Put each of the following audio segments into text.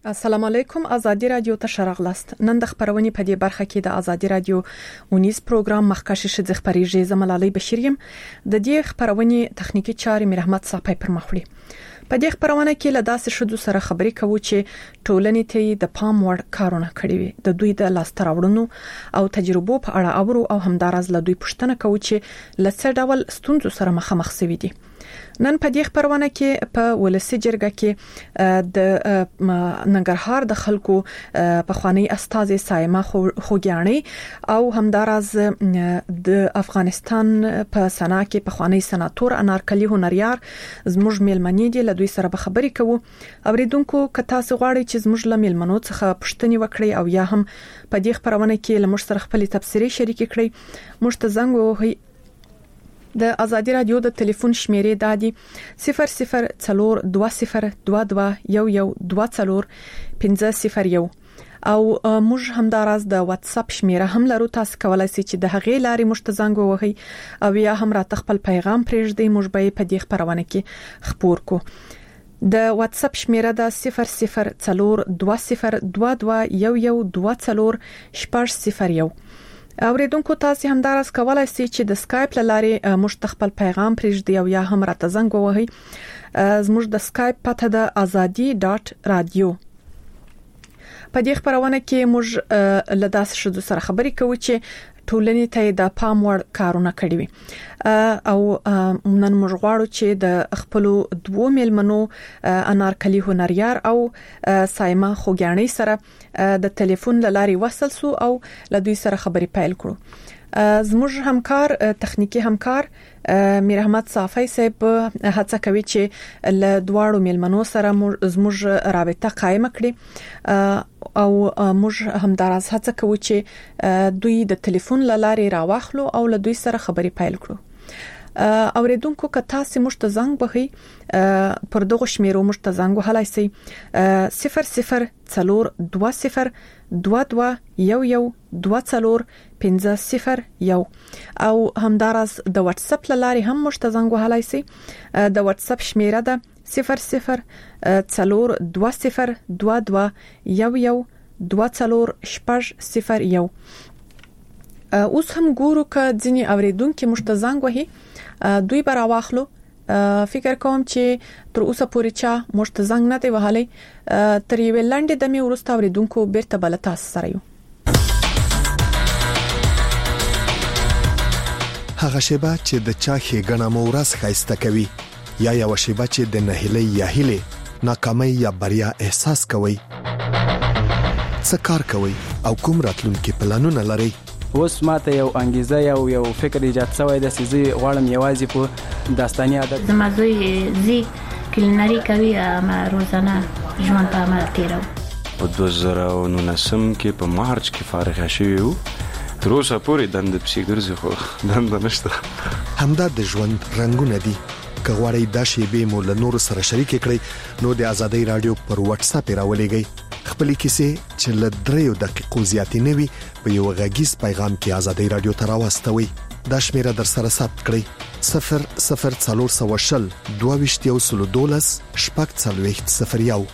السلام علیکم. ازادي رادیو ته شرغلاست. نن د خبرونې په دې برخه کې د ازادي رادیو ونیس پروګرام مخکشه شې خبريږي زملالي بشریم د دې خبرونې تخنیکی چارې مې رحمت صاحب پر مخ وړي. په دې خبرونه کې له داسې شدو سره خبرې کوو چې ټولنې ته د پام وړ کارونه کړی وي. د دوی د لاستراوړنو او تجربو په اړه اورو او همدارز له دوی پوښتنه کوو چې لڅ ډول ستونزو سره مخامخ شوي دي. نن په دې خبرونه کې په ولسی جرګه کې د ننګرهار د خلکو په خوانی استاذ سایمه خوګیانی او همدارز د افغانستان په سنا کې په خوانی سناتور انارکلی هنریار زموږ میلمنې دي. له دوی سره به خبرې کوو. اوریدونکو کتا سغواړي چې زموږ میلمنو څخه پوښتنې وکړي او یا هم په دې خبرونه کې لمر سره خپل تفسیری شریک کړي. مشتزنګ وهي د ازادي رادیو د ټلیفون شمیرې دادي 004222112450 او موږ همدارز د واتس اپ شمیره هم لرو. تاسو کولای شئ چې د هغې لارې مشتزنګ وهي او یا هم را خپل پیغام پرېږدئ. موږ به په دې خبرونه کې خبر کو. د واتس اپ شمیره د 002022112450. اوریدونکو تاسو همدارس کولای شئ چې د سکایپ لارې مشتخپل پیغام پرېږدئ او یا هم راته زنګ ووهئ. زموږ د سکایپ پته د azadi.radio. په دې خبرونه کې موږ له داسې شدو سره خبرې کوو چې ټولنې ته د پام وړ کارونه کړی وي او نن موږ غواړو چې د خپل دوه میلمنو انارکلی هنریار او سایمه خوګیانی سره د ټلیفون لارې وصل سو او له دوی سره خبرې پیل کړو. زموږ همکار تخنیکی همکار میر احمد صافی صاحب هڅه کوي چې له دواړو میلمنو سره زموږ رابطه قائم کړي او موږ همدارس هڅه کوو چې دوی د ټلیفون لارې راوخلو او له دوی سره خبرې پیل کړو. اوریدونکو که تاسو مشتزنګ بهي پر دغه شمیرو مشتزنګ وهلای سي 004222112450 او همدارس د واتس اپ لارې هم مشتزنګ وهلای سي. د واتس اپ شمیره ده 002022112450. اوس هم ګورو ک ځینی اوریدونکو مشتزنګ وهي دوی بر واخلو. فکر کوم چې تر اوسه پورې چا مشتزنګ نه دی وهلي. تر یو لاندې د می ورسته اوریدونکو بیرته بل تاسو سره یو. هغه شیبه چې د چا ښېګڼه مو ورځ ښایسته کوي یا یو شیبه چې د نهیلۍ یا هیلې ناکامۍ یا بریا احساس کوي. څه کار کوي او کوم راتلونکي پلانونه لري؟ اوس ماته یو انګیزه یو فکر ایجاد شوی د سيزي غواړم یوازې په داستاني عادت زمازوی زی کلینری کوي ما روزانه ژوند په عمل تیرو. په 2019 کې په مارچ کې فارغ شوی وو. تر اوسه پورې دند پسې ګرځي خو دند نشته. همدا د ژوند رنگونه دي. که غواړئ دا شیبې مو له نور سره شریک کړئ نو د ازادي رادیو پر واتس اپ راولېږئ. خپلې کیسې چې له 3 دقیقو زیاتې نه وي په یو غږیز پیغام کې ازادي رادیو ته راوستوي. دا شمیره در سره ثبت کړئ 00402212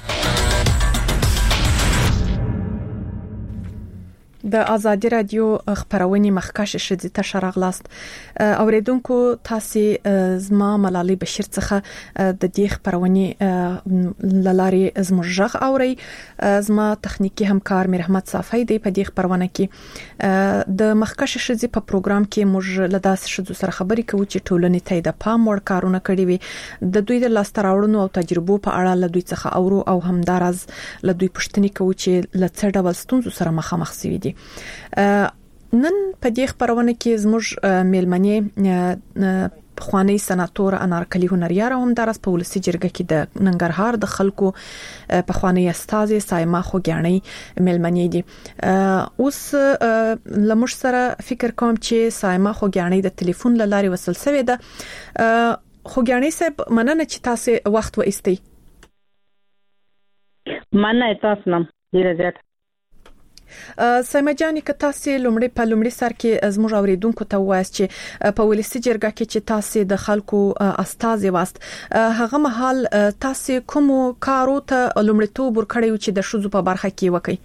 د ازادي رادیو خبرونه مخکشه شدي ته شرغلاست. اوریدونکو تاسو زما ملالي بشیر څخه د دې خبرونه لاري زموږ اوري. زما تخنیکی همکار میر احمد صافی دی. په دې خبرونه کې د مخکشه شدي په پروګرام کې موږ لداس شدو سره خبرې کوو چې ټولنې ته د پام وړ کارونه کړی وي. د دوی د لاستراوړنو او تجربو په اړه له دوی څخه اورو او همدارز له دوی پوښتنې کوو چې لڅ ډول ستونزو سره مخامخ شوي دي. نن په دې خبرونه کې زموږ میلمنې خوانی سناتور انارکلی هنریار هم درس په ولسی جرګه کې د ننګرهار د خلکو په خوانی استاذ سایمه خوګیانی میلمنې دي. اوس لمر سره فکر کوم چې سایمه خوګیانی د ټلیفون لارې وصل شوی ده. خوګیانی صاحب مننه چې تاسو وخت و استي. مننه تاسو نم ډیره زیات. سیمه جانې که تاسو لومړی سر کې زموږ اوریدونکو ته وایي چې په ولسی جرګه کې چې تاسو د خلکو استازي واست هغه مهال تاسو کوم کارو ته لومړیتوب ورکړی چې د شوزو په برخه کې وکړي؟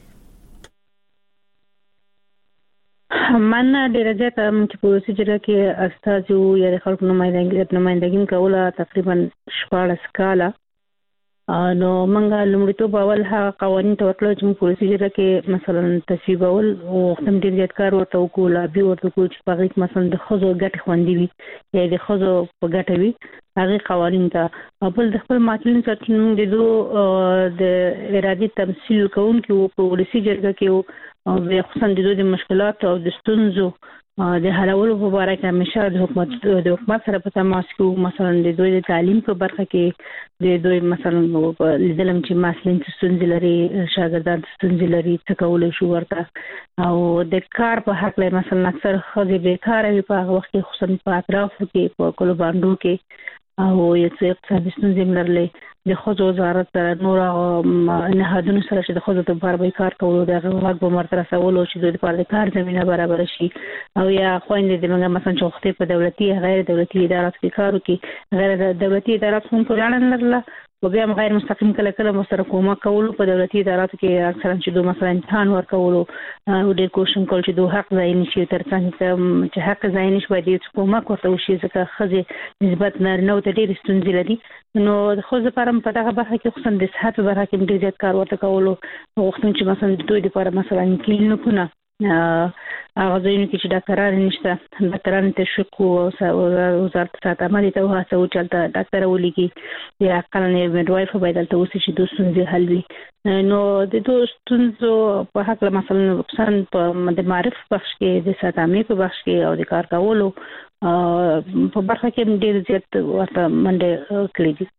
من ډیره زیاته چې په ولسی جرګه کې استازي یا د خلکو نمائندګي کوله تقریبا 14 کاله. نو منګه لومړیتوب اول هغه قوانين ته ورکړل چې په ولسی جرګه کې مثلا تصویبول او ختم ډیر زیات کار ورته وکول بیا ورته وکول چې په غیږ مثلا د خزو ګټه خوندې وي یا د خزو په ګټه وي هغه قوانين ته خپل د خپل ماټلین سره د دوه د ارادي تمثيل کوونکو په ولسی جرګه کې او خصوصا د دوی مشکلات او د ستونزو د حلولو په اړه کې همیشه د حکومت سره په تماس کې مثلا د دوی د تعلیم په برخه کې د دوی مثلا لیدلم چې مسلین ستونزې لري شاګردان ستونزې لري څه کولای شو ورته او د کار په حق له مثلا اکثر خځې بیکاره وي په هغه وخت کې خصوصا په اطراف کې په کلو باندې کې او یو څه اقتصادي ستونزې لرلې د خځو وزارت سره نور نهادونو سره چې د خځو ته بار کار کولو د غوښتنې په مرتبه سوالو چې د لپاره د کار زمينه برابر شي او یا خويندې د موږ مثلا چوختي په دولتي غیر دولتي ادارات کې کارو کې غیر دولتي ادارات هم په اړه لرله او بیا غیر مستقیم کله مسره کومه کول په دولتي اداراتو کې اکثرا چې دوه مثلا امتحان ورکول او د کوشن کول چې دوه حق ځای نشي ترڅنګ چې حق ځای نشي باید کومه کوته وشي ځکه خځې نسبت نارینه ته ډېر ستونزې لري نو خو زه پرم په دغه برخه کې خصوصا د صحت برخه کې ډېر زیات کار ورته کول او وختونه چې مثلا د دوی لپاره مثلا کلینیکونه هغه ځینې چې ډاکټران نشته ډاکټران ته شکو او وزارت صحت عامه ته وهڅو چې ډاکټر ولګي یا کله میډوایف باید ته اوسې چې د ستونزې حل وي نو د دوه ستونزو په حق مثلا په د معرف بخش کې د صحت عامه په بخش کې او د کار کولو په برخه کې ډېر زیات ورته منډه کړې دي.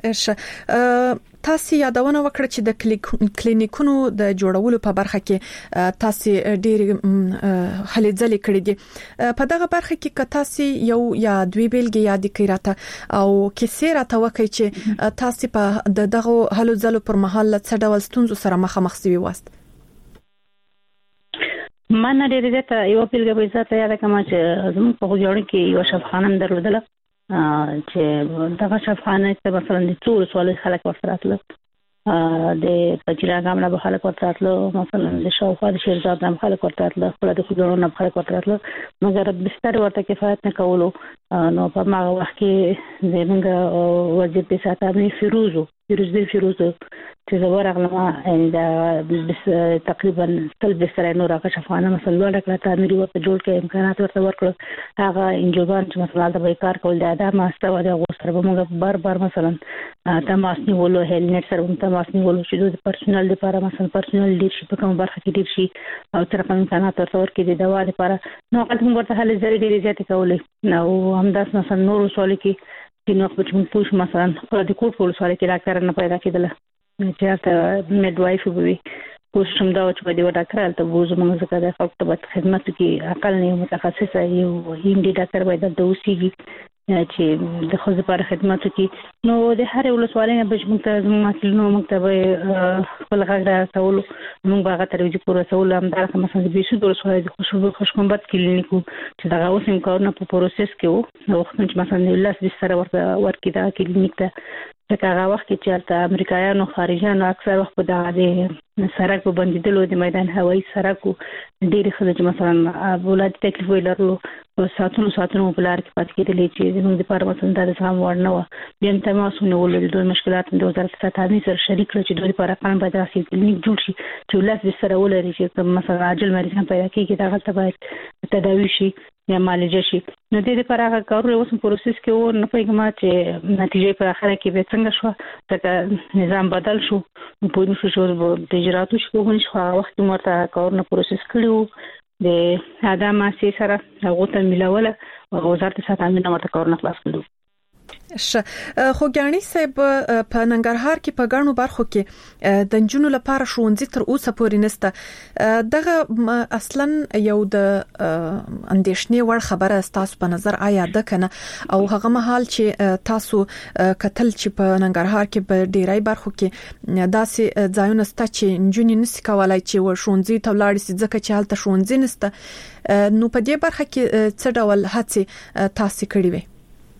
تاسو یادونه وکړه چې د کلینیکونو د جوړولو په برخه کې تاسو ډېر هلې ځلې کړې دي په دغه برخه کې که تاسو یو یا دوی بیلګې یاد کړئ راته او کیسه راته وکړئ چې تاسو په دغه هلو ځلو پر مهال څه ډول ستونزو سره مخامخ شوي واست؟ من ډېر زیاته یو بیلګه به زه یاد کوم چې زموږ په جوړ کې یو شفاخانه درلودله چې دغه شفاخانه ته مثلا د ټول سوال خلک ورسره د پچیراګام نه خلک ورته مثلا د شاوخوا د شیرزاد نه خلک ورته خپل د خودونو نه خلک ورته مګر بستر ورته کفایت نه کولو نو په ما وخت کې زمونږ وزیر د ساتنې فیروز چې زه ورغلم دا تقریبا تل بستر نور هغه شفاخانه مثلا ورکړه تعمیر ورته جوړ کړي امکانات ورته ورکړه هغه انجوګان چې مثلا د کار کول د ادم استو د غوستر به موږ بار مثلا تماس نیولو هیلنټ سره تماس نیولو چې د پرسونل لپاره مثلا پرسونل لیدرشپ په کوم برخه کې ډیر شي او تر کوم امکانات ورته ورکړي د دوا لپاره نو هغه موږ ورته هلې ځلې ډېرې زیاتې کولې نو همداس مثلا نور سوال کې چې نو خپل چې پوښ مثلا په د کوټ په سوال کې ډاکټر نه پیدا کېدل چې تاسو میډوایف وي کوشم دا چې په دې ډاکټر ته وځو موږ ځکه د خپل خدمت کې اقل نه متخصص یو هندي ډاکټر باید د اوسېږي چې د خو لپاره خدمت کې نو د هر یو سوالونه به موږ ته مسلمانانو مکتبه خپل غږ راول موږ باغ ته ورځي پوره سوال هم دا مثلا د بیسو د سوال د خوشکمبت کلینیکو چې دا اوسم کارونه په پروسس کې وو نو وخت چې مثلا لاس د سره ورکې دا کلینیک ته ځکه هغه وخت چې د امریکایانو خارجيانو اکثر وخت په د سړک په بندیدلو د میدان هوایي سړکو ډېر خلک مثلا ولادي تکلیف ولرلو او ساتونو په لار کې پاتې کېدل چې موږ د پاره مثلا د سم وړ نه و بیا تماسونه ولر د مشکلات د وزارت صحت سره شریک کړ چې دوی لپاره قانون باید راسي کلینیک جوړ شي چې لاس به سره ولري چې مثلا عاجل مریضان پیدا کیږي دا غلطه باید تداوي شي یا معالجه شي نو د دې لپاره هغه کارونه اوس پروسس کې و نه پیګم چې نتیجې په اخر کې به څنګه شو چې نظام بدل شو په نو شو د اجراتو شو هغه وخت مرته کارونه پروسس کړو د ادم سي سره هغه ته ملوله وزارت صحت امنیت مرته کارونه خلاص کړو. خوګانی صاحب په ننګرهار کې په ګڼو برخو کې د نجونو لپاره ښوونځي تر اوسه پورې نشته. دغه اصلا یو د اندېښنې وړ خبره تاسو په نظر آیا ده کنه او هغه مهال چې تاسو کتل چې په ننګرهار کې په ډیری برخو کې داسې ځایونه سته چې نجونې نشي کولای چې ښوونځي ته ولاړ شي ځکه چې هلته ښوونځي نشته. نو په دې برخه کې څه ډول هڅې تاسو کړې وي؟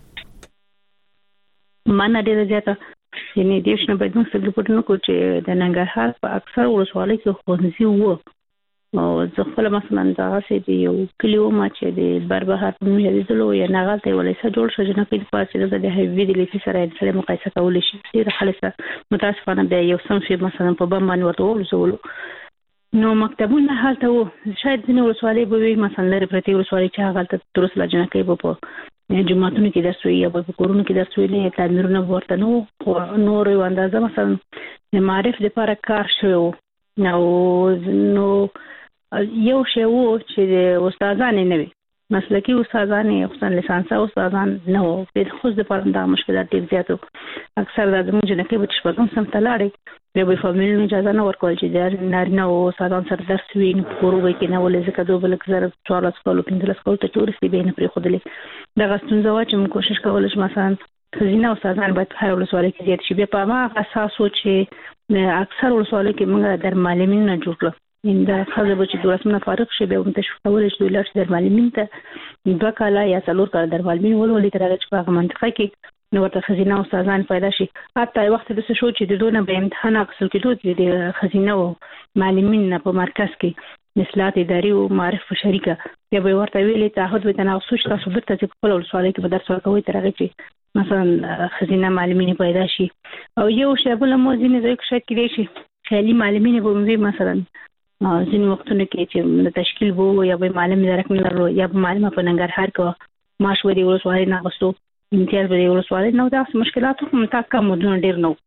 مانه ډیره زیاته یعنی دیش نه باید موږ څه پټ نه کو چې د ننګرهار په اکثر ولسوالۍ کې ښوونځي وو او زه خپل مثلا دا چې دی یو کلیو ما چې د بربهار په نوم یادېدلو یا نغالته ولایسه جوړ شو چې نه کې پاتې د هیوی د لیکي سره سره مقایسه کول شي. ډیره خالصه متاسفانه د یو صنف مثلا په بم باندې ورته ولسولو نو مکتبونه حالته وو شاید ځینې ولسوالۍ به وي مثلا لري پرتی ولسوالۍ چې هغه ته درس لا جنکې په جماعتونو کې درس وي یا په کورونو کې درس وي نه تعمیرونه ورته نور یو اندازه مثلا معرف لپاره کار شو نو یو شی وو چې د استادانو نه وي مسلکي استادانو خصوصا لیسانسه استادان نه وو په خو د پاره د مشکلات ډیر زیاتو. اکثر د زموږ نه کې به شپږم سم تلاړي به فامیل اجازه نه ورکول چې د نارینه او استادان سره درس وي نو کورو کې نه ولې ځکه دوه بل کزر 14 کولو 15 کولو ته ټورستي به نه پرې خودلې د غستون زوا چې موږ کوشش کولای شو مثلا خزینه استادان باید په هر ولسوالۍ کې زیات شي. به په ما اساس و چې اکثر ولسوالۍ کې موږ در معلمین نه جوړ کړو ان دا خزه به چې درسونه فارغ شي به هم تشویق کولای شي لږ در معلمین ته دوه کاله یا څلور کاله در معلمین ولولې تر هغه چې په هغه منطقه کې نو ورته خزینه استادان پیدا شي. حتی وخت د څه شو چې د دونه به امتحان اخیستل کېدو د خزینه او معلمین په مرکز کې اصلاحات اداري او معرف شریکه یا به ورته ویلي تعهد به تناسب تاسو درته چې خپل ولسوالۍ کې به درس ورکوي تر هغه چې مثلا خزینه معلمین پیدا شي. او یو شی بل مو ځینې ځای کې شک کړي شي خالي معلمین به موږ مثلا ځینې وختونه کې چې تشکیل وو یا به معلم درک نه لرو یا به معلم په ننګرهار کې ماش ودی ولسوالۍ نه غوښتو امتیاز به ولسوالۍ نو دا مشکلات هم تاکه مودونه ډیر نو.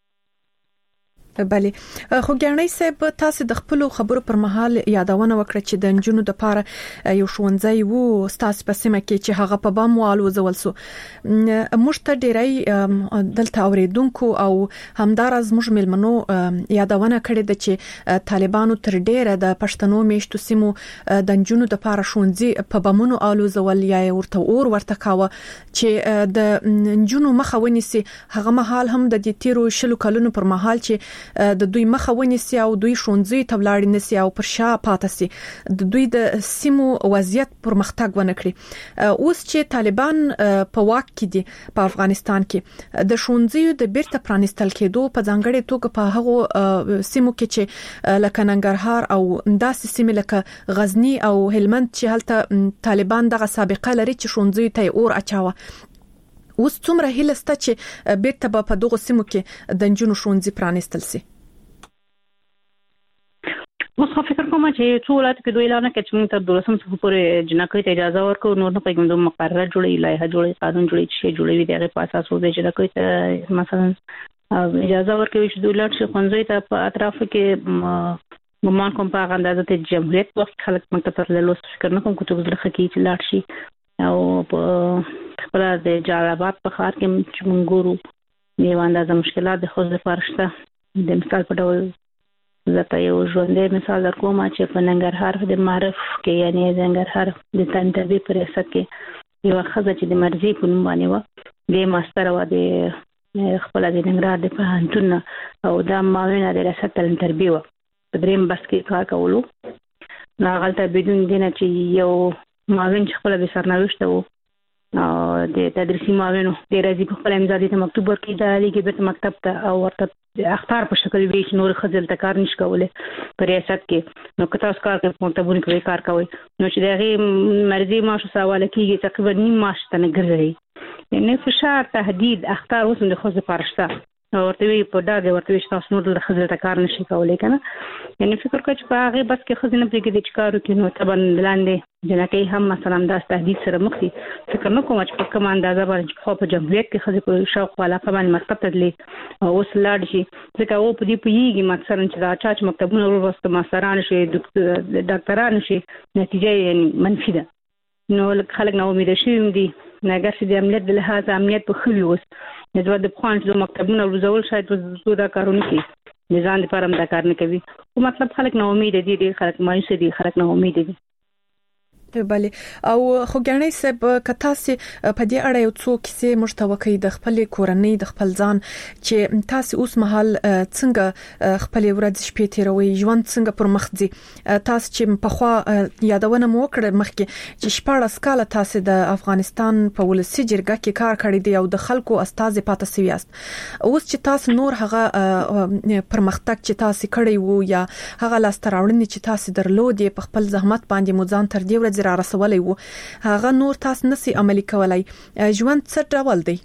بله خو ګرنۍ صاحب تاسو د خپل خبرو پر مهال یادونه وکړه چې د نجونو د لپاره یو ښوونځی وو ستاسو په سیمه کې چې هغه په بام والو زولسو موږ ته ډیری دلته اوریدونکو او همدارز موږ ملمنو یادونه کړې ده چې طالبانو تر ډیره د پښتنو میشتو سیمو د نجونو د لپاره ښوونځي په بامونو الو زول یا ورته کاوه چې د نجونو مخه ونیسي. هغه مهال هم د دې تیرو شلو کلونو پر مهال چې د دوی مخه ونیسي او دوی ښوونځي ته ولاړ نسی او پر شا پاتې سي د دوی د سیمو وضعیت پرمختګ ونه کړی. اوس چې طالبان په واک کې دي په افغانستان کې د ښوونځیو د بیرته پرانستل کېدو په ځانګړي توګه په هغه سیمو کې چې لکه ننګرهار او داسې سیمې لکه غزنی او هلمند چې هلته طالبان دغه سابقه لري چې ښوونځي ته اور اچاوه اوس څومره هیله سته چې بیرته په دغه سیمو کې د نجونو ښوونځي پرانستل سي؟ اوس فکر کوم چې څو ولایت کې دوی اعلان کړي چې موږ تر 12 صفحه پورې جنکۍ ته اجازه ورکړو نور نه پیګم د مقرره جوړي لایحه جوړي قانون جوړي چې جوړوي دغه په اساس وځي چې جنکۍ ته مثلا اجازه ورکوي چې دوی لاړ شي ښوونځي ته په اطراف کې ګمان کوم په اندازه ته جمهوریت وخت خلک مکتب ته لوس فکر نه کوم کوته زړه خکې چې لاړ شي او په خپل د جلال آباد په ښار کې چې موږ ګورو یو اندازه مشکلات د خوځ لپاره شته. د مثال په ډول زه یو ژوندۍ مثال درکوم چې په ننګرهار د معرف کې یعنی د ننګرهار د تنتبه پر ریاست کې یو ښځه چې د مرزي په نوم باندې و د ماستر و د خپل د ننګرهار د پوهنتون او د معاون د ریاست تنتبه و په دریم بس کې کار کولو نو غلطه بدون دینه چې یو معاون چې خپل به سرنوشت وو د تدریسي معاون د راځي په خپل امضا دي ته مکتوب ورکړي د لیکي به مکتب ته او ورته اختار په شکل وی چې نور خځل ته کار نشي کولای په ریاست کې نو کته اوس کار کوي مکتبونه کوي کار کوي نو چې دغه مرزي ماشه سواله کیږي تقریبا نیم ماش ته نه ګرځي یعنی فشار تهدید اختار اوس د خوځ پارشته ورته وی په دغه ورته وی تاسو نور د خځل ته کار نشي کولای کنه یعنی فکر کوم چې په هغه بس کې خځنه پرې کې د چکارو کې نو تبن لاندې جنکۍ هم مثلا د تهدید سره مخ دي فکر نه کوم چې په کوم اندازه باندې خو په جمهوریت کې خځې په شوق والا کمان مکتب ته تللی او اوس لاړ شي ځکه او په دې پیږي مثلا چې دا چا مکتبونه ورسته ماستران شي ډاکټران شي نتیجه یې منفي ده نو خلک نو امید شي دي اگر چې د امنیت د لحاظ امنیت په خلی اوس د بخوان چې مکتبونه روزول شاید دا کارونه کوي نظام لپاره دا کار نه کوي او مطلب خلک نه امید دي ډیر خلک مایوس دي خلک نه امید دي بله او خو ګڼې سب کتاسي په دې اړه یو څو کیسې مشتوکې د خپل کورنۍ د خپل ځان چې تاسو اوس مهال څنګه خپل ورځ شپې تیروي ژوند څنګه پر مخ ځي تاسو چې په خوا یادونه مو کړې مخکې چې شپږ کال تاسو د افغانستان په ولسی جرګه کې کار کړی دی او د خلکو استاد پاتې سویاست اوس چې تاسو نور هغه پرمختګ چې تاسو کړی وو یا هغه لاستراوړنې چې تاسو درلودې په خپل زحمت باندې مو ځان تر دې ورځې را رسولې وو هغه نور تاسو نسی عملي کولای ژوند څه ډول دی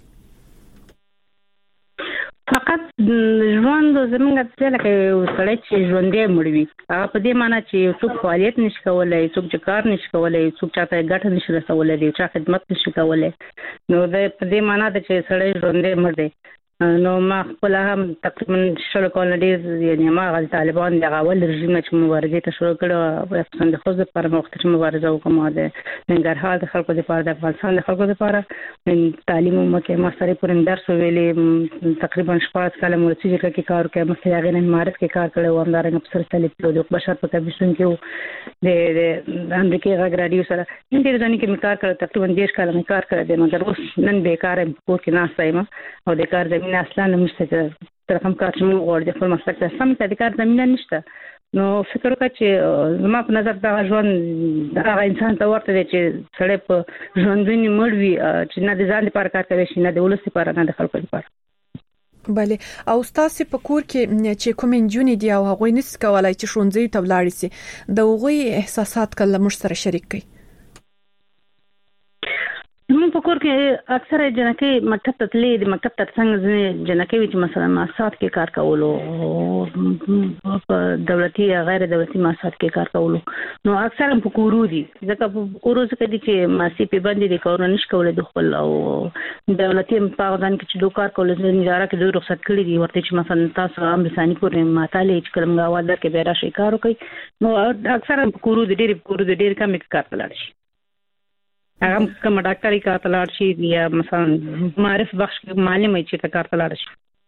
فقط ژوند زمونږ څه لکه سړی چې ژوندې مړوي هغه په دې معنی چې څوک فعالیت نشي کولای څوک کار نشي کولای څوک چاته ګټه نشي رسولای دی چا خدمت نشي کولای نو د دې معنی د چې سړی ژوندې مړ دی نو ما خپل هم تقریبا شل کال ډیر یعنی ما غل طالبان د اول رژیم چې مبارزه ته شروع کړو په افغانستان د خوځښت پر مختلف مبارزه وکم د ننګرهار د خلکو لپاره د افغانستان د خلکو لپاره تعلیم مکه ما سره پرې درس ویلې تقریبا 14 کال مو چې کې کار کوم مخکې هغه نه معرفت کې کار کړو هم دارنګ په سر طالب د بشر په کمیسیون کې د امریکای غږ رادیو سره ډیر ځانې کې کار کړو تقریبا 10 کال مې کار کړی دی مګر اوس نن بیکار په کې نه سایم او د کار زمينه اصلا نشته تر کوم کار چې موږ غواړو د خپل مسلک ته سم د کار زمينه نشته نو فکر وکړه چې زما په نظر دا ژوند هغه انسان ته ورته دی چې سړی په ژوندونی مړ وي چې نه د ځان لپاره کار کوي نه د ولس لپاره نه د خلکو لپاره بله او تاسو په کور کې چې کوم انجونی دی او هغه نس کولای چې شونځي ته ولاړ شي د هغه احساسات کله مش سره شریک کړئ موږ په کور کې اکثره جنکې مکتب ته تللې د مکتب تر څنګ جنکې چې مثلا مؤسسات کې کار کولو په دولتي یا غیر دولتي مؤسسات کې کار کولو نو اکثره په کورو دي ځکه په کورو څخه دي چې ماسي په باندې د کارونه نش کولای د خپل او دولتي په ځان کې چې دوه کار کول د نظارت کې دوه رخصت کړی دي ورته چې مثلا تاسو هم لساني پورې ماته چې کلم غواړي کې به راشي کار کوي نو اکثره په کورو د ډېر کم کار کولای شي هغه کوم ډاکټري کار ته لاړ شي یا مثلا معرف بخش معلم چې کار ته لاړ شي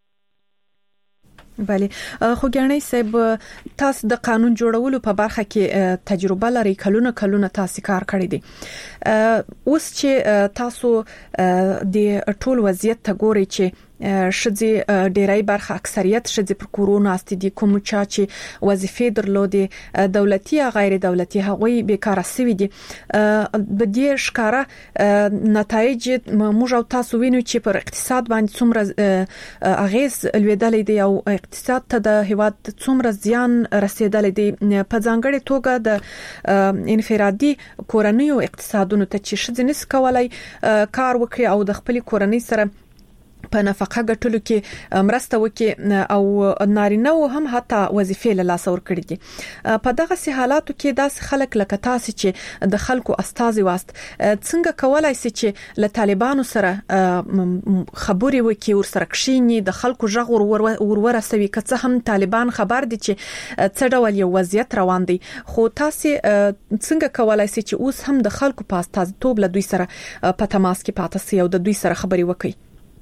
بله خو ګڼې سب تاسو د قانون جوړولو په برخه کې تجربه لري کلونه تاسو کار کړی دي اوس چې تاسو د ټول وضعیت ته ګوري چې شذي ډیرای برخه اکثریت شذي پر کورونا استدي کوم چا چې وظیفې درلودي دولتي یا غیر دولتي هغوی بیکاره سوي دي د دې ښکارا نتایج موږ او تاسو وینو چې پر اقتصاد باندې څومره اغیز لویدلې دي او اقتصاد ته د هیواد څومره زیان رسیدلې دي په ځانګړي توګه د انفرادي کورنیو اقتصادونو ته چې شذي نس کولای کار وکړي او د خپل کورنۍ سره په نفقه ګټلو کې مرسته وکړي او نارینه هم حتی وظیفې له لاس ورکړي دي په دغه سي حالاتو کې داس خلک لکه تاسو چې د خلکو استازي واست څنګه کولای شي چې له طالبانو سره خبري وکړي ور سره کښینی د خلکو ژغ ورسوي که هم طالبان خبر دي چې څه ډول یو وضعیت روان دي خو تاسو څنګه کولای شي چې اوس هم د خلکو په استازیتوب له دوی سره په تماس کې پاتې سي او د دوی سره خبري وکړي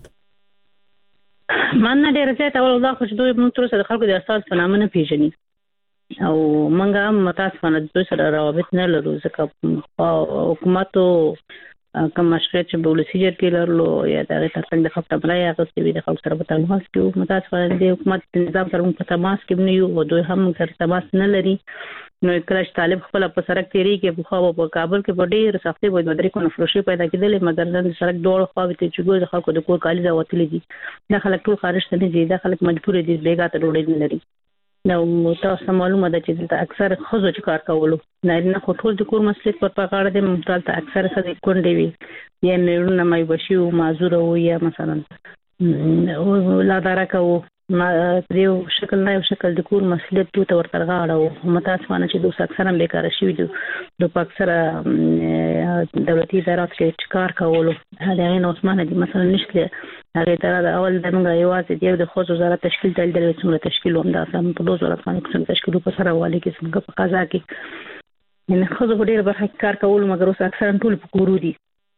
من نه ډیر زیات اول الله خو دوی موږ تر اوسه د خلکو د استاد په نامه نه پیژني او موږ هم تاسو باندې دوی سره روابط نه لرو ځکه حکومت کوم مشکل چې ولسی جرګې لرلو یا د ترڅنګ د خپل بلای هغه چې د خلکو سره په تماس کې متاسف د حکومت نظام سره په تماس کې نه یو او دوی هم سره تماس نه لري نو کله چې طالب خپل په سرک تیری کې په خو په کابل کې په ډیر سختي وای مدري کو نفروشي پیدا کېدلې مګر نن سرک ډول خو به چې ګور خلکو د کور کالي دا وتلې دي دا خلک ټول خارج ته نه دي دا خلک مجبور دي بیګا ته ډوډۍ نه لري نو تاسو معلومه ده چې د اکثر خزو چې کار کولو نه خو ټول د کور مسلک پر پاګاړه د ممتاز ته اکثر څه کونډې وي یا مېرونه مې بشي او معذور او یا مثلا لا درکو ما دیو شکل نه یو شکل د کور مسلک ته ورترغاړه او متاسفانه چې دوی اکثر هم بیکاره شي د اکثر دولتي ادارات کې کار کولو هغه نه عثمانه دي مثلا نشته هغه تر دا اول د موږ یوازې د خوځ وزارت تشکیل دل د څومره تشکیل هم دا سم په 2000 باندې کوم تشکیل په سره والي کې څنګه په قضا کې نه خوځ په ډیر برخه کار کول مګر اوس اکثر ټول په کورو دي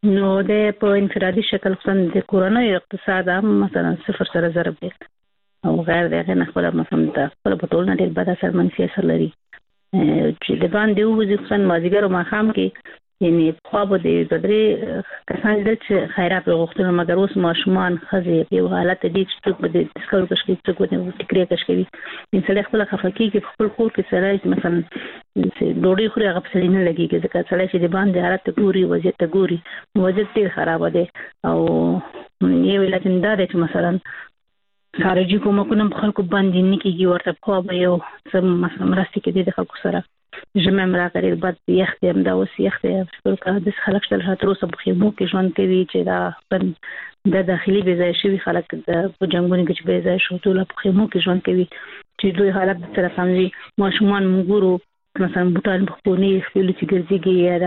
نو د په انفرادي شکل څنګه د کورنۍ اقتصاد هم مثلا 0 سره ضرب دی او غیر دغه نه خپل مثلا د خپل په ټول نه ډیر بد اثر منفي اثر لري چې د باندې وځي څنګه مازیګر او ماخام کې یعنی خو به د بدري کسان د خیرات غوښتنه مګر اوس ماشومان خزي په حالت دي چې په د سکرو کشکې څه کوي ټیکري کشکوي انسان خپل خفقي کې خپل کور کې سره مثلا ډوډۍ خوري هغه په سړی نه لګيږي ځکه سړی چې د باندې حالت ګوري وضعیت ګوري وضعیت ډیر خراب دی او یو ولادت دا چې مثلا خارجي کومکونه په خلکو باندې نه کیږي ورته خو به یو سم مثلا مرستې کې د خلکو سره جمع راغلي بعد یختم دا اوس یختم فکر کا د خلک تل هترو سب خیمو کې ژوند کوي چې دا د داخلي بيځای شوی خلک د جنگونو کې بيځای شو ټول په خیمو کې ژوند کوي چې دوی حالت سره سموي ماشومان موږ مثلا بوتان په خوني خپل چې ګرځيږي یا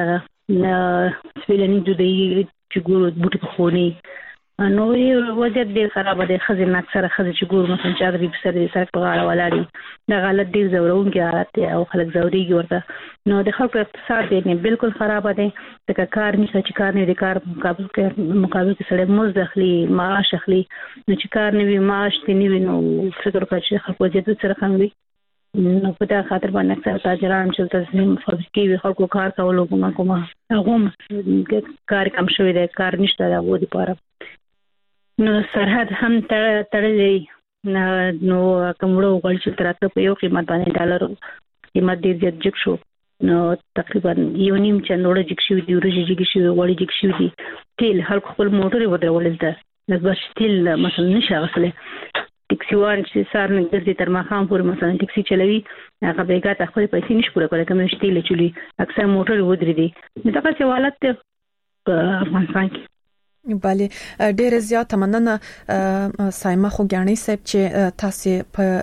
دا سپیلنی دوی چې ګورو بوت په خوني نو یو وضعیت ډیر خراب دی خزینه اکثره خزې چې ګورو مثلا چې اغه په سر سړک په غاړه ولاړی دا غلط ډیر زورونکي حالت دی او خلک زوريږي ورته نو د خلکو اقتصاد دی بالکل خراب دی د کار نشته چې کار نه دی کار مقابل کې سړی موز داخلي معاش اخلي نو چې کار نه وي معاش تی نه وي نو فکر وکړئ چې خلکو وضعیت سره کم وي نو په دا خاطر باندې اکثر تاجران چې تنظیم فابریکې خلکو کار کولو کومه هغه کار کم شوی دی کار نشته دا و دي پاره نو سرحد هم تړلې نو کومړو غړ چې تراته په یو قیمت باندې ډالر قیمت ډیر زیات جګ شو نو تقریبا یو نیم چنوړه جګ شو دی ورجې جګ شو وړي جګ شو دي تیل هر خپل موټر ودرول ده بس تیل مثلا نشه غسله ټیکسي وان چې سار نه ګرځي تر ماخام پورې مثلا ټیکسي چلوي هغه بیګه ته خپل پیسې نشي پوره کولای کوم شتیل چلی اکثر موټر ودرې دي دا څه حالت په افغانستان کې بله ډېر زیات مننه سایمه خو ګانی صاحب چې تاسو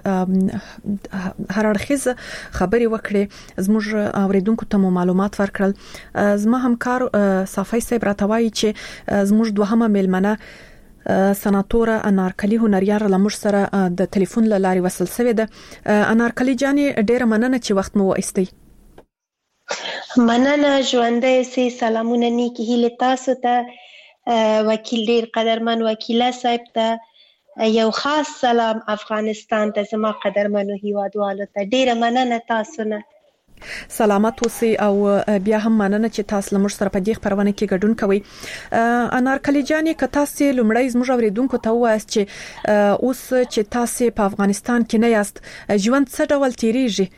په هر اړخیز خبري وکړي زموږ اوریدونکو ته معلومات ورکړل زما همکار صافی صاحب راتوي چې زموږ دوهمه ملمنه سناتوره انارکلی هنریار لمر سره د ټلیفون لاري وصل شوی ده انارکلی جاني ډېر مننه چې وخت مو واستي مننه ژوندې سي سلامونه نیکی هله تاسو ته وکیل ډیر قدرمن وکیله صاحب ته یو خاص سلام افغانستان ته زما قدرمنو هیوادوالو ته ډیر مننه تاسو نه سلامت اوسئ او بیا هم مننه چې تاسو لمر سره په دې خبرونه کې ګډون کوئ انارکلی جاني که تاسو لمړی زموږ اوریدونکو ته وایاست چې اوس چې تاسو په افغانستان کې نه یاست ژوند څه ډول تیریږي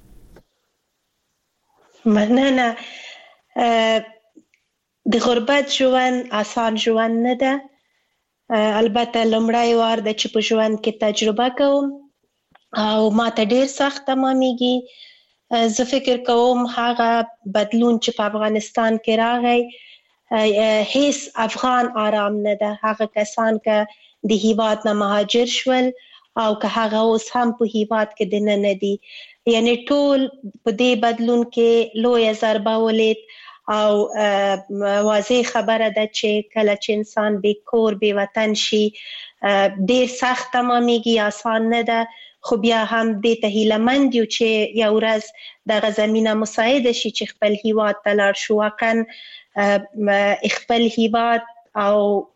مننه د غربت ژوند آسان ژوند نه ده البته لمړی وار د چې په ژوند کې تجربه کوم او ما ته ډیر سخت تمامېږي زه فکر کوم هغه بدلون چې په افغانستان کې راغی هیڅ افغان آرام نه ده هغه کسان که د هیواد نه مهاجر شول او که هغه اوس هم په هیواد کې دننه دي یعنی ټول په دې بدلون کې لوی ضربه ولید او واضح خبره ده چې کله چې انسان بې کور بې وطن شي ډیر سخت تمامېږي آسان نه ده خو بیا هم دې ته هیلهمند یو چې یو ورځ دغه زمینه مساعده شي چې خپل هیواد ته لاړ شو واقعا خپل هیواد او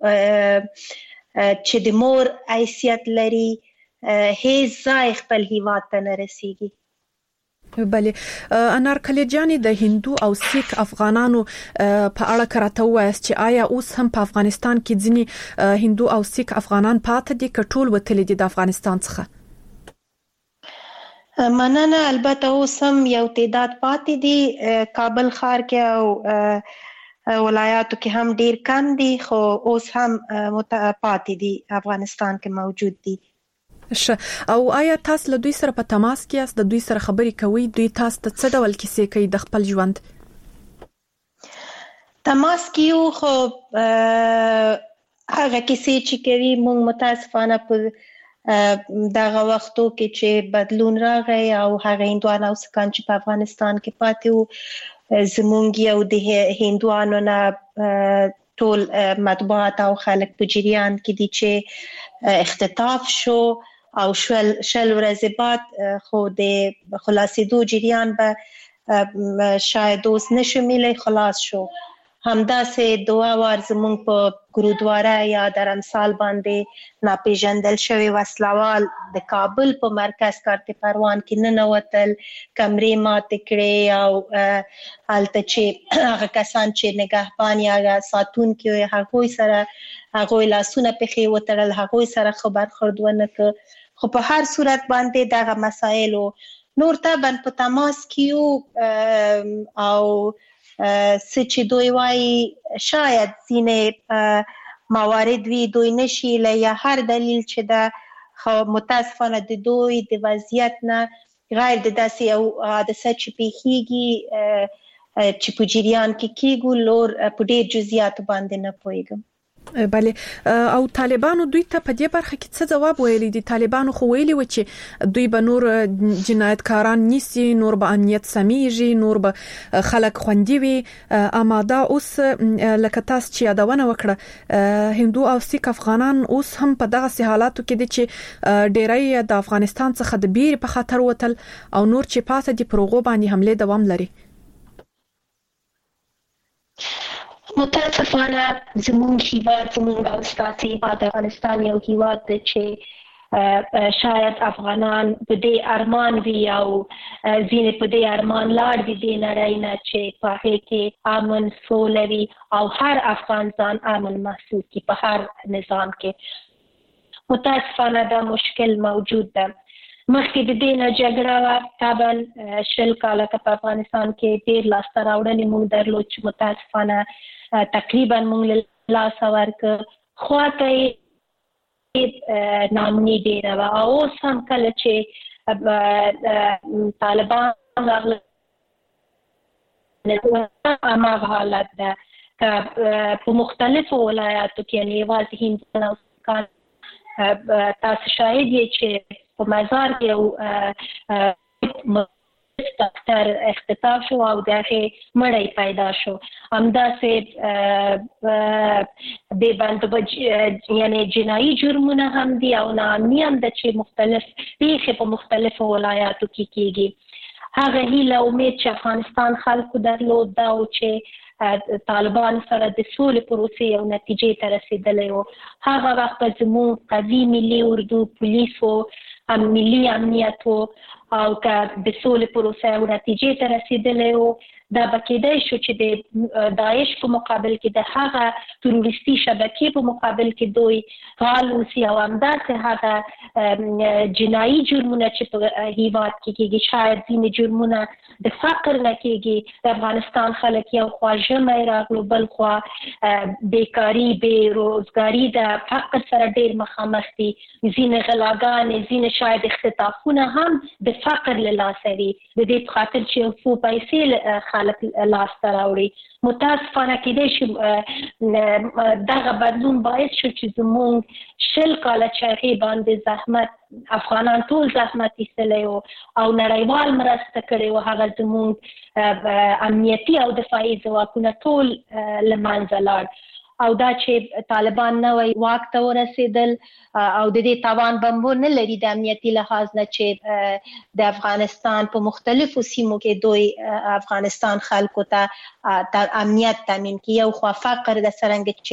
چې د مور حیثیت لري هیڅ ځای خپل هیواد ته نه رسیږي بله انارکلی جاني د هندو او سیک افغانانو په اړه کراته وایست چې آیا اوس هم په افغانستان کې ځینی هندو او سیک افغانان پاتې دي کټول وتلي دي د افغانستان څخه مننه البته اوس هم یو تعداد پاتې دي کابل ښار کې او ولایاتو کې هم ډیر کم دي خو اوس هم پاتې دي افغانستان کې موجود دي او آیا تاسو له دوی سره په تماس کې یاست د دوی سره خبرې کوئ دوی تاسو ته څه ډول کیسې کوي د خپل ژوند تماس کیو خو هغه کیسې چې کوي موږ متاسفانه په دغه وختو کې چې بدلون راغی او هغه هندوان او سکان چې په افغانستان کې پاتې وو زمونږ یو د هندوانو نه ټول مطبوعات او خلک په جریان کې دي چې اختطاف شو او شل ورځې بعد خو د خلاصېدو جریان به شاید اوس نشو میلی خلاص شو همداسې دوه وار زموږ په ګرودواره یا درمسال باندې ناپېژندل شوي وسلوال د کابل په مرکز کارت پروان کې ننوتل، کمرې ماتې کړې او هلته چې هغه کسان چې نگهبان یا ساتونکي وي هغوی لاسونه پښې وتړل، هغوی سره ښه برخورد ونه کړ. خو په هر صورت باندې دغه مسایلو نور طبعا په تماس کې او څه چې دوی وایي شاید ځینې موارد وي دوی نشي له یا هر دلیل چې ده، خو متاسفانه د دوی د وضعیت نه غیر د داسې یو حادثه چې پیښیږي چې په جریان کې کیږو لور په ډېر جزئیاتو باندې نه پوهیږم. بله او طالبانو دوی ته په دې برخه کې څه جواب ویلي دي؟ طالبانو خو ویلي و چې دوی به نور جنایتکاران نیسي، نور به امنیت سمیږي، نور به خلک خوندي وي. اما دا اوس لکه تاسو چې یادونه وکړه هندو او سیک افغانان اوس هم په دغه حالاتو کې دي چې ډېری د افغانستان څخه د بیرې په خاطر وتل او نور چې پاسه دي پروغو باندې حمله دوام لري. متاسفانه زموږ هیواد زموږ او ستاسو هیواد افغانستان یو هیواد دی چې شاید افغانان په دې ارمان وي او ځینې په دې ارمان لاړ دي د نړۍ نه چې په هغې کې امن سوله وي او هر افغان ځان امن محسوس کړي په هر نظام کې. متاسفانه دا مشکل موجود ده. مخکې د دې نه جګړه وه، طبعا 20 کاله که په افغانستان کې ډېر لاسته راوړنې موږ درلود چې متاسفانه تقریبا موږ له لاسه ورکړه. خواته یې ناامني ډېره وه او اوس هم کله چې طالبان راغله هماغه حالت ده که په مختلفو ولایاتو کې یعنې یوازې هندوستان او سیکان تاسو شاهد یې چې په مزار کې دفتر اختطاف شو او د هغې مړی پیدا شو. همداسې د باندې یعنې جنایي جرمونه هم دي او ناامني هم ده چې مختلف پیښې په مختلفو ولایاتو کې کېږي. هغه هیله امید چې افغانستان خلکو درلود دا و چې طالبان سره د سولې پروسې او نتیجې ته رسېدلی و. هغه وخت به زموږ قوي ملي اردو پولیسو ملي امنیت او که د سولې پروسه او نتیجې ته رسېدلی و دا به کېدای شو چې د داعش په مقابل کې د هغه تروریستي شبکې په مقابل کې دوی فعال اوسي او همداسې هغه جنایي جرمونه چې په هیواد کې کېږي شاید ځینې جرمونه د فقر نه کېږي. د افغانستان خلک یو خوا ژمی راغلو بل خوا بیکاري بې روزګاري د فقر سره ډېر مخامخ دي. ځینې غلاګانې ځینې شاید اختطافونه هم د فقر له لاسه وي د دې په خاطر چې یو څو پیسې خلک لاسته راوړي. متاسفانه کېدای شي دغه بدلون باعث شو چې زموږ 20 کاله چې هغې باندې زحمت افغانان ټول زحمت ایستلی و او نړیوال مرسته کړې وه هغه زموږ امنیتي او دفاعي ځواکونه ټول له منځه لاړ. او دا چې طالبان نوی واک ته ورسېدل او د دې توان به نه لري د امنیتي لحاظ نه چې د افغانستان په مختلفو سیمو کې دوی افغانستان خلکو ته امنیت تامین کړي. یو خوا فقر د څرنګه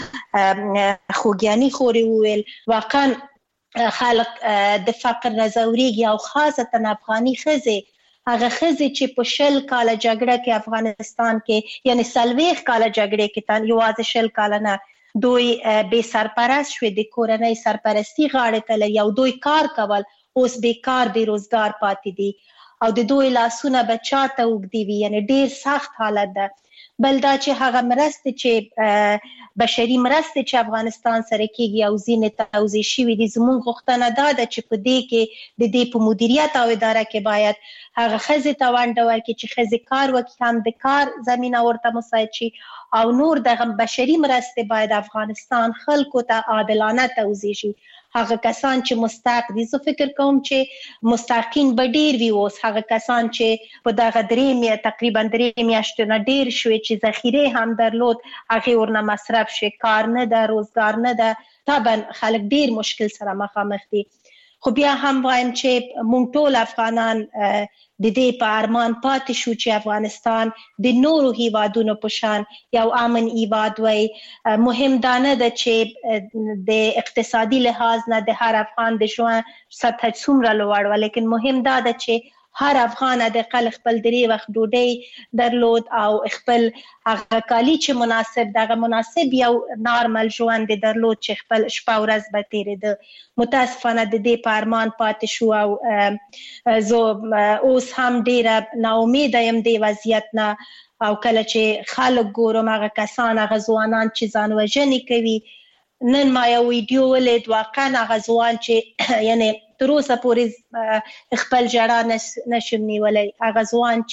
چې خوږیاني خوري وویل واقعا خلک د فقر نه ځورېږي او خاصتا افغاني ښځې هغه ښځې چې په 20 کاله جګړه کې افغانستان کې یعنی 40 کاله جګړې کې یوازې 20 کاله نه دوی بې سرپرست شوې د کورنۍ سرپرستی غاړې ته لري او دوی کار کول اوس بیکار بې روزګار پاتې دي او د دوی لاسونه به چاته اوږدي وي یعنی ډېر سخت حالت ده. بل دا چې هغه مرستې چې بشري مرستې چې افغانستان سره کېږي او ځینې توضیح شوي دي زموږ غوښتنه دا ده چې په دې کې د دې په مدیریت او اداره کې باید هغه ښځې ته ونډه ورکړي چې ښځې کار وکړي هم د کار زمینه ورته مساعد شي او نور دغه بشري مرستې باید افغانستان خلکو ته عادلانه توزیع شي. هغه کسان چې مستحق دي زه فکر کوم چې مستحقین به ډېر وي. اوس هغه کسان چې په دغه تقریبا 3 میاشتو نه ډېر شوې چې ذخیرې هم درلود هغې ورنه مصرف شي، کار نه ده، روزګار نه ده، طبعا خلک ډېر مشکل سره مخامخ دي. خو بیا هم وایم چې مونږ ټول افغانان د دې په ارمان پاتې شو چې افغانستان د نورو هیوادونو په شان یو امن هیواد وي. مهم دا نه ده چې د اقتصادي لحاظ نه د هر افغان د ژوند سطح څومره لوړ وي، لیکن مهم دا ده چې هر افغان د خپل درې وخت ډوډۍ درلود او خپل هغه کالی چې مناسب دغه مناسب یو نارمل ژوند درلود چې خپل شپه ورځ به تیرېده. متاسفانه د دې په ارمان پاتې شو او زه اوس هم ډیره ناامیده یم د وضعیت نه. او کله چې خلک ګورم هغه کسان هغه ځوانان چې ځان وژنې کوي، نن ما یو ویډیو ولید واقعا هغه ځوان چې یعنی تر اوسه پورې خپل ژړا نشم نیولی، هغه ځوان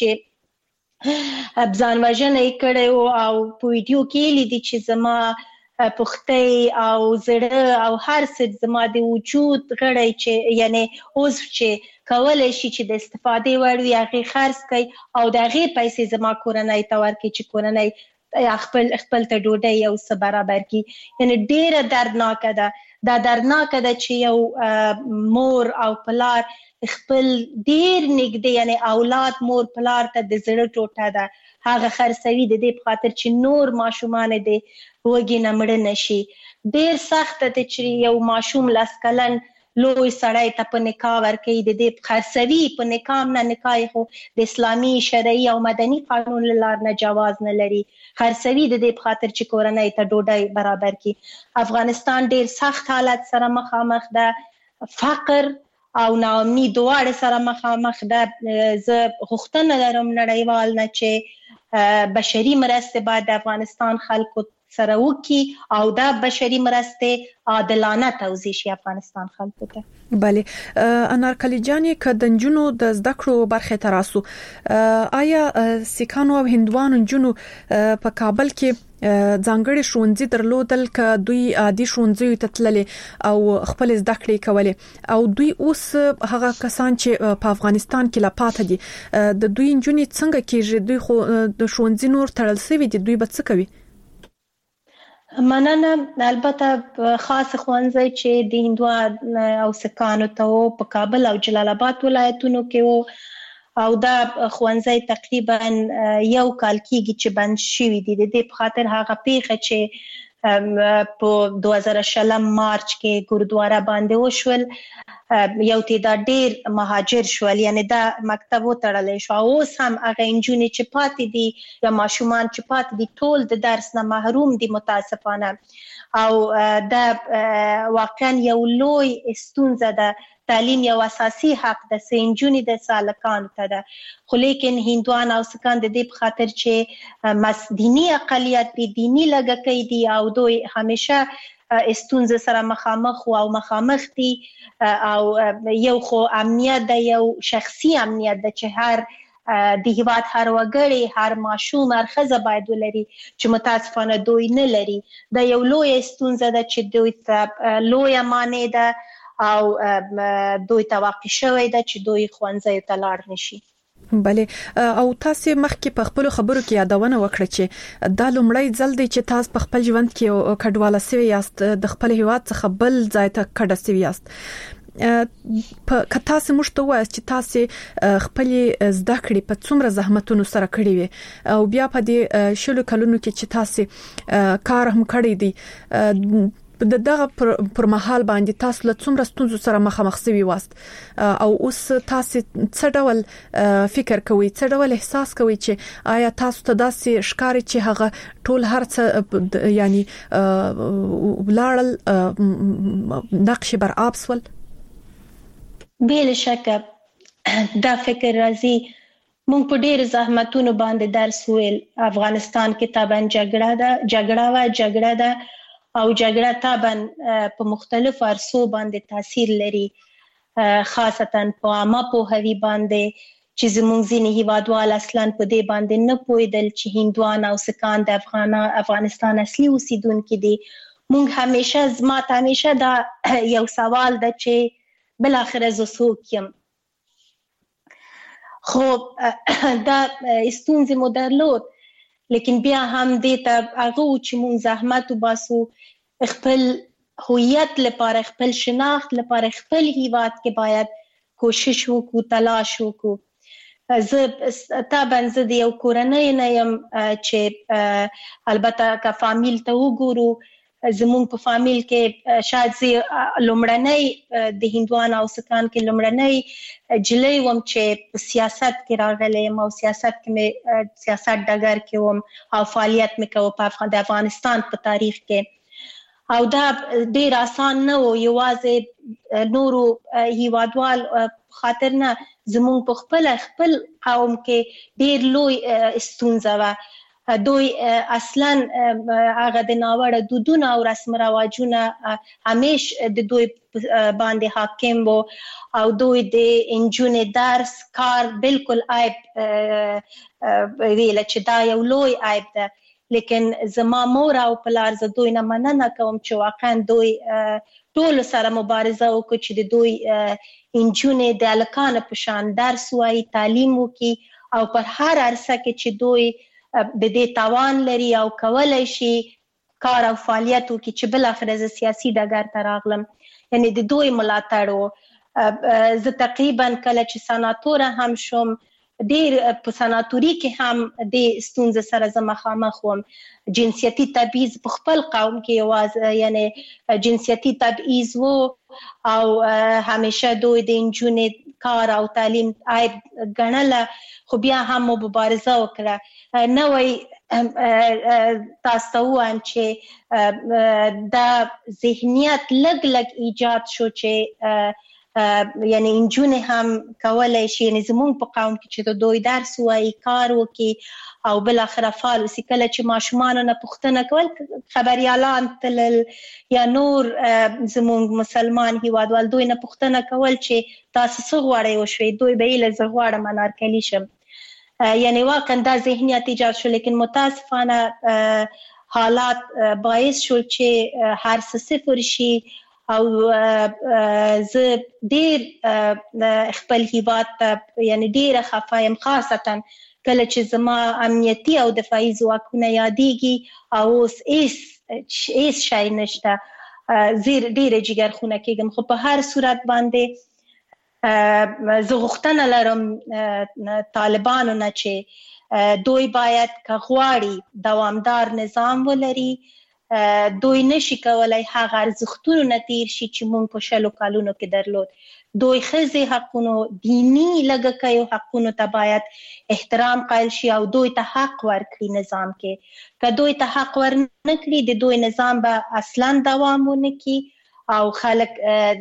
چې ځان وژنه یې کړی او په ویډیو کې یې لیدي چې زما پښتۍ او زړه او هر څه زما د وجود غړی چې یعنی عضو چې کولی شي چې د استفادې وړ وي هغې خرڅ کړي او د هغې پیسې زما کورنۍ ته ورکړي چې کورنۍ خپل ته ډوډۍ یو څه برابر کړي. یعنی ډیره دردناکه ده. دا دردناکه ده چې یو مور او پلار خپل ډیر نږدې یعنی اولاد مور پلار ته د زړه ټوټه ده هغه خرڅوي د دې په خاطر چې نور ماشومان د وږي نه مړه نشي. ډیر سخت ده چې یو ماشوم 10 کلن لوی سړی ته په نکاح ورکوي، د دې خرڅوي په نکاح نه. نکاح خو د اسلامي شرعي او مدني قانون له لارې نه جواز نه لري، خرڅوي د دې په خاطر چې کورنۍ ته ډوډۍ برابر کړي. افغانستان ډیر سخت حالت سره مخامخ ده، فقر او ناامني دواړه سره مخامخ ده. زه غوښتنه لرم نړیوال نه چې بشري مرستې باید د افغانستان خلکو سره وکړي او دا بشري مرستې عادلانه توزیع شي افغانستان خلکو ته. بله انارکلي جانې که د نجونو د زده کړو برخې ته راسو، آیا سیکانو او هندوانو نجونو په کابل کې ځانګړي ښوونځي درلودل که دوی عادي ښوونځیو ته تللي او خپل زده کړې کولې او دوی اوس هغه کسان چې په افغانستان کې لا پاتې دي د دوی نجونې څنګه کېږي؟ دوی خو د ښوونځي نور تړل شوي دي، دوی به څه کوي؟ مننه. البته خاص ښوونځی چې د هندوانو او سکانو ته په کابل او جلال آباد ولایتونو کې وو او دا ښوونځی تقریبا یو کال کېږي چې بند شوي دي. د دې په خاطر هغه پیښه چې په 2020 مارچ کې ګوردواره باندې وشول، یو تعداد ډیر مهاجر شول، یعنی دا مکتب وتړلی شو. اوس هم هغه نجونې چې پاتې دي یا ماشومان چې پاتې دي ټول د درس نه محروم دي متاسفانه. او دا واقعا یو لوی ستونزه ده. تعلیم یو اساسي حق ده، سنجونی د سالکانو ته ده. خو لیکن هندوان او سکان د دې په خاطر چې دینی اقلیت دي، دینی لږکي دي او دوی همیشه استونزه سره مخامخ او مخامخ دي. او یو خو امنیت ده، یو شخصي امنیت ده چې هر د هیواد هر وګړی هر ماشوم هر ښځه باید ولري چې متاسفانه دوی نه لري. دا یو لوی استونزه ده چې دوی ته لوی مانع ده او دوی ته واقع شوی ده چې دوی ښوونځیو ته لاړ نشي. بله او تاسو مخکې په خپل خبرو کې یادونه وکړه چې دا لومړی ځل دی چې تاسو په خپل ژوند کې کډواله سوي یاست، د خپل هیواد څخه بل ځای ته کډه سوي یاست. که تاسو موږ ته وایي چې تاسو خپل زده کړې په څومره زحمتونو سره کړې وي او بیا په دې شلو کلونو کې چې تاسو کار هم کړی دی د دغه پر مهال باندې تاسو له څومره ستونزو سره مخامخ شوي واست او اوس تاسو څه ډول فکر کوئ، څه ډول احساس کوئ چې آیا تاسو ته داسې ښکاري چې هغه ټول هر څه یعنی ولاړل نقش بر آب سول؟ بلا شکه دا فکر راځي. مونږ په ډېر زحمتونو باندې درس ویل. افغانستان کې طبعا جګړه ده او جګړه طبعا په مختلفو عرصو باندې تاثیر لري، خاصتا په عامه پوهاوي باندې چې زموږ ځینې هیوادوال اصلا په دې باندې نه پوهېدل چې هندوان او سکان د افغانستان اصلي اوسیدونکي دي. زما ته همیشه دا یو سوال ده چې بل آخره زه څوک یم. خو دا ستونزې مو درلود، لیکن بیا هم دې ته هغه چې مونږ زحمت وباسو، خپل هویت لپاره خپل شناخت لپاره خپل هیواد کې باید کوشش وکړو تلاش وکړو زه طبعا زه د یو کورنۍ نه یم چې البته که فامیل ته وګورو زمونږ په فامیل کې شاید زه لومړنۍ د هندوان او سکان کې لومړنۍ جلۍ وم چې په سیاست کې راغلی یم او سیاست کې مې سیاست ډګر کې وم او فعالیت مې کوه په د افغانستان په تاریخ کې او دا ډېر آسان نه و یوازې نورو هیوادوال خاطر نه زمونږ په خپل قوم کې ډېر لوی ستونزه وه دوی اصلا هغه د ناوړه دودونه او رسم رواجونه همیش د دوی باندې حاکم وو او دوی د انجونې درس کار بالکل عیب ویل چې دا یو لوی عیب ده لیکن زما مور او پلار زه دوی نه مننه کوم چې واقعا دوی ټول سره مبارزه وکړي چې د دوی انجونې د هلکانو په شان درس وایي تعلیم وکړي او پر هر عرصه کې چې دوی د دې توان لري او کولای شي کار او فعالیت وکړي چې بالاخره زه سیاسي ډګر ته راغلم یعنی د دوی ملاتړ و زه تقریبا کله چې سناتوره هم شوم ډېر په سناتوري کې هم د ستونزې سره زه مخامخ وم جنسیتي تبعیض په خپل قوم کې یوازې یعنی جنسیتي تبعیض و او همیشه دوی د نجونې کار او تعلیم عیب ګڼله خو بیا هم مبارزه وکړه نوی تاسو ته وایم چې دا ذهنیت لږ ایجاد شو چې یعنی انجونې هم کولای شي یعنی زمونږ په قوم کې چې دوی درس وایي کار وکړي او بالاخره فعال اوسي کله چې ماشومانو نه پوښتنه کول خبریالان تلل یا نور زمونږ مسلمان هیوادوال دوی نه پوښتنه کول چې تاسو څه غواړئ وشوئ دوی به یې زه غواړم انارکلي شم یعنی واقعا دا ذهنیت ایجاد شو لیکن متاسفانه حالات باعث شو چې هر څه صفر شي او زه ډېر خپل هیواد ته یعنی ډېره خفه یم خاصتا کله چې زما امنیتي او دفاعي ځواکونه یادېږي او اوس هیڅ شی نشته ډېره جګرخونه کېږم خو په هر صورت باندې زه غوښتنه لرم طالبانو نه چې دوی باید که غواړي دوامدار نظام ولري دوی نشي کولای هغه ارزښتونو نه تیر شي چې موږ په 60 کالونو کې درلود دوی ښځې حقونو دینی لږکیو حقونو ته باید احترام قایل شي او دوی ته حق ورکړي نظام کې که دوی ته حق ورنه کړي د دوی نظام به اصلا دوام ونه کړي او خلک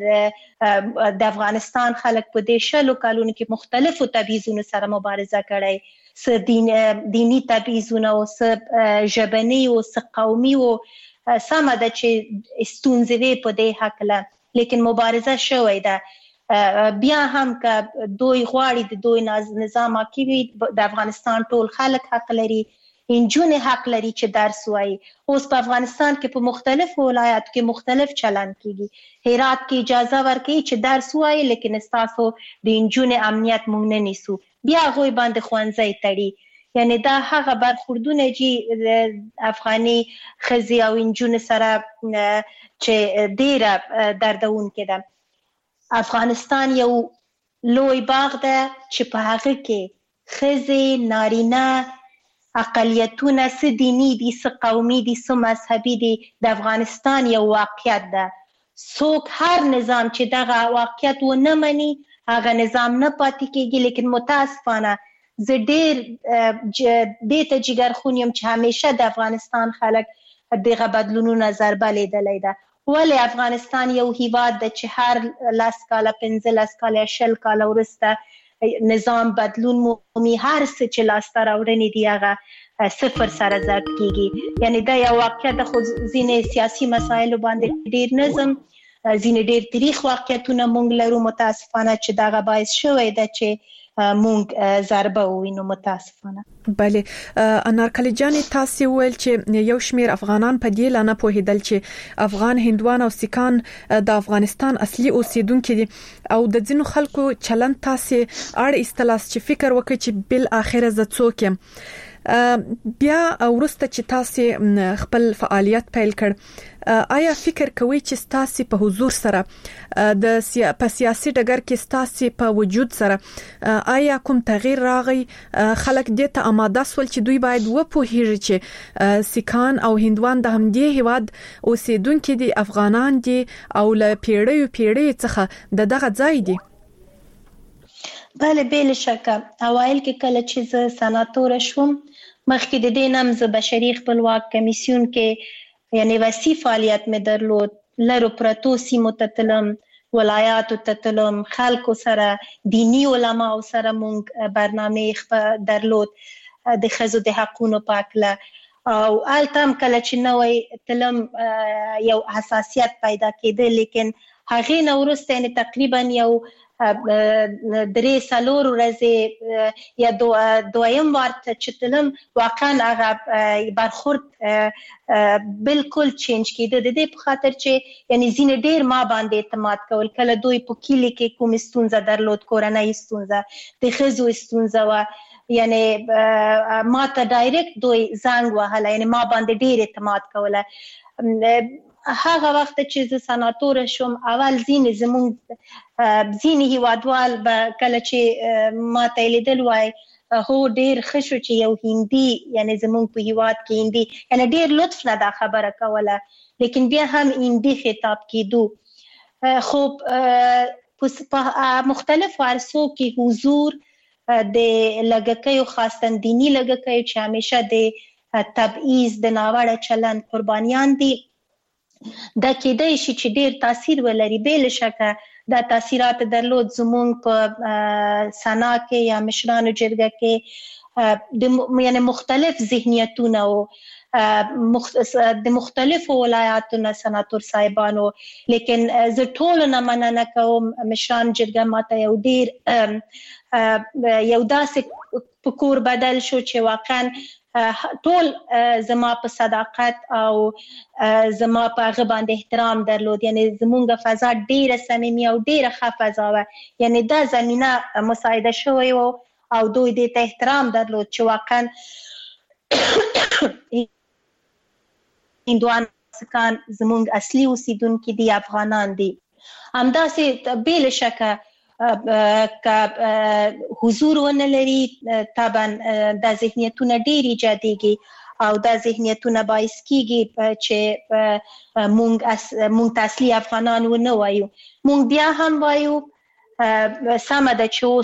د افغانستان خلک په دې 60 کالونو کې مختلفو تبعیضونو سره مبارزه کړی څه دینی تبعیضونه او څه ژبني او څه قومي او سمه ده چې ستونزې وي په دې هکله لیکن مبارزه شوې ده بیا هم که دوی غواړي د دوی نظام حاکم وي د افغانستان ټول خلک حق لري انجونې حق لري چې درس وایي اوس په افغانستان کې په مختلفو ولایاتو کې مختلف چلند کیږي هرات کې اجازه ورکوي چې درس وایي لیکن ستاسو د انجونې امنیت موږ نه نیسو بیا هغوی باندې ښوونځی تړي یعنی دا هغه برخوردونه چې افغاني ښځې او انجونې سره چې ډېره دردونکې ده افغانستان یو لوی باغ ده چې په هغه کې ښځې نارینه اقلیتونه څه دینی دي څه قومي دي څه مذهبي دي د افغانستان یو واقعیت ده څوک هر نظام چې دغه واقعیت ونه مني هغه نظام نه پاتې کېږي لیکن متاسفانه زه ډېر دې ته جګرخون یم چې همیشه د افغانستان خلک دغه بدلونونه ضربه لیدلی ده ولې افغانستان یو هیواد ده چې هر 10 کاله 15 کاله 20 کاله وروسته نظام بدلون مومي هر څه چې لاسته راوړنې دي هغه صفر سره ضرب کیږي یعنی دا یو واقعیت خو ځینې سیاسي مسایلو باندې ډېر نظم ځینې ډېر تاریخ واقعیتونه موږ لرو متاسفانه چې دغه باعث شوی ده چې مونږ ضربه ووینو متاسفانه بله انارکلي جانې تاسو ویل چې یو شمیر افغانان په دې لانه پوهیدل چې افغان هندوان او سیکان د افغانستان اصلي اوسیدونکو دي او د ځینو خلکو چلند تاسو اړ استلاس چې فکر وکړي چې بل اخر ز څوک بیا ورسته چې تاسو خپل فعالیت پیل کړ آیا فکر کوئ چې تاسو په حضور سره د سیاسي ډګر کې تاسو په وجود سره آیا کوم تغییر راغی خلک دې ته آماده سول چې دوی باید وپوهیږي چې سیکان او هندوان د همدې هیواد اوسیدونکو دي افغانان دي او له پیړیو څخه دغه ځای دي بله بلا شکه اوایل کې کله چې زه سناتور شوم مخکې د دې نام زه بشري خپلواک کمیسیون کې یعنی وسیع فعالیت مې درلود لرو پرتو سیمو ته تلم ولایاتو ته تلم خلکو سره دینی علما سره مونږ برنامه درلود د ښځو د حقونو په اړه او التم کله چې نوې تلم یو حساسیت پیدا کېده لیکن هغه نو ورسته یعنی تقریبا یو 3-4 ورځې یا دویم وارته چې تلم واقعا هغه برخورد بالکل چینج کېده د دې په خاطر چې یعنی زین ډیر ما باندې اعتماد کول کله دوی په کلی کې کوم ستونزه درلود کورنۍ ستونزه د ښځو ستونزه و یعنی ما ته ډایرکټ دوی زنګ وهله یعنی ما باندې ډیر اعتماد کوله هغه وخت چې زه سناتور شوم اول ځینې هیوادوال به کله چې ما ته لیدل وای هو ډیر ښه شو چې یو هندي یعنی زمونږ په هیواد کې هندي یعنی ډیر لطف نه دا خبره کوله لیکن بیا هم هندي خطاب کېدو خو په مختلفو عرصو کې حضور د لږکیو خاصتاً دینی لږکیو چې همیشه د تبعیض د ناوړه چلند قربانیان دي دا کېدای شي چې ډیر تاثیر ولري بل شکه دا تاثیرات درلود زمونږ په سنا کې یا مشرانو جرګه کې یعنی مختلف ذهنیتونه او د مختلفو ولایاتونو سناتور صاحبانو لیکن زه ټول نه مننه کوم مشران جرګه ماته یو ډیر یو داسې پکور بدل شو چې واقعا ټول زما په صداقت او زما په هغه باندې احترام درلود یعنی زمونږ فضا ډیره صمیمي او ډیره ښه فضا وه یعنی دا زمینه مساعده شوی و او دوی دې ته احترام درلود چې واقعا هندوان سکان زمونږ اصلي اوسیدونکي دي افغانان دي همداسې بې شکه که حضور ونه لري طبعا دا ذهنیتونه ډېر ایجادېږي او دا ذهنیتونه باعث کېږي چې مونږ ته اصلي افغانان ونه وایو مونږ بیا هم وایو سمه ده چې